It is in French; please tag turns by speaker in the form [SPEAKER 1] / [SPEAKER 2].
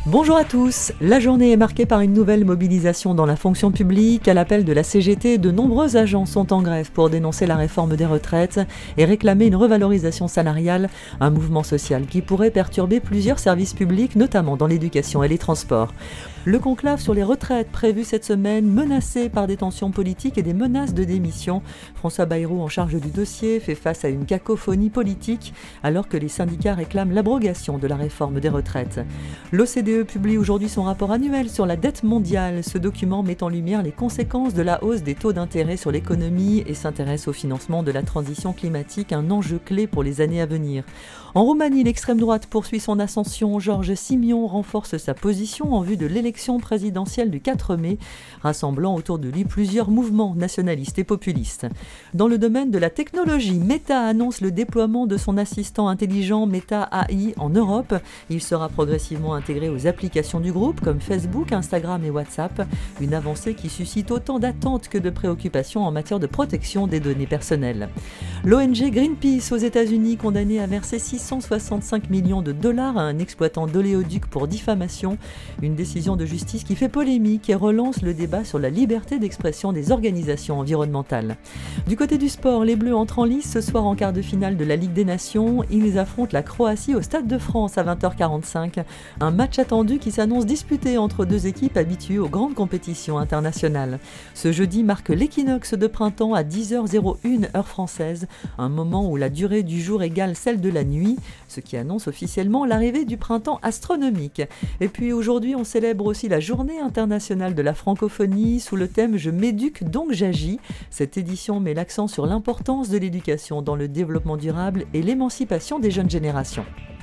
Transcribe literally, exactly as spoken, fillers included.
[SPEAKER 1] Bonjour à tous. La journée est marquée par une nouvelle mobilisation dans la fonction publique. À l'appel de la C G T, de nombreux agents sont en grève pour dénoncer la réforme des retraites et réclamer une revalorisation salariale, un mouvement social qui pourrait perturber plusieurs services publics, notamment dans l'éducation et les transports. Le conclave sur les retraites prévu cette semaine, menacé par des tensions politiques et des menaces de démission. François Bayrou, en charge du dossier, fait face à une cacophonie politique alors que les syndicats réclament l'abrogation de la réforme des retraites. L'O C D E publie aujourd'hui son rapport annuel sur la dette mondiale. Ce document met en lumière les conséquences de la hausse des taux d'intérêt sur l'économie et s'intéresse au financement de la transition climatique, un enjeu clé pour les années à venir. En Roumanie, l'extrême droite poursuit son ascension. Georges Simion renforce sa position en vue de l'élection présidentielle du quatre mai, rassemblant autour de lui plusieurs mouvements nationalistes et populistes. Dans le domaine de la technologie, Meta annonce le déploiement de son assistant intelligent Meta A I en Europe. Il sera progressivement intégré aux applications du groupe comme Facebook, Instagram et WhatsApp, une avancée qui suscite autant d'attentes que de préoccupations en matière de protection des données personnelles. L'O N G Greenpeace aux États-Unis, condamnée à verser six cent soixante-cinq millions de dollars à un exploitant d'oléoduc pour diffamation, une décision de justice qui fait polémique et relance le débat sur la liberté d'expression des organisations environnementales. Du côté du sport, les Bleus entrent en lice ce soir en quart de finale de la Ligue des Nations. Ils affrontent la Croatie au Stade de France à vingt heures quarante-cinq, un match attendu qui s'annonce disputé entre deux équipes habituées aux grandes compétitions internationales. Ce jeudi marque l'équinoxe de printemps à dix heures une heure française, un moment où la durée du jour égale celle de la nuit, ce qui annonce officiellement l'arrivée du printemps astronomique. Et puis aujourd'hui, on célèbre aussi la Journée internationale de la francophonie sous le thème « Je m'éduque donc j'agis ». Cette édition met l'accent sur l'importance de l'éducation dans le développement durable et l'émancipation des jeunes générations.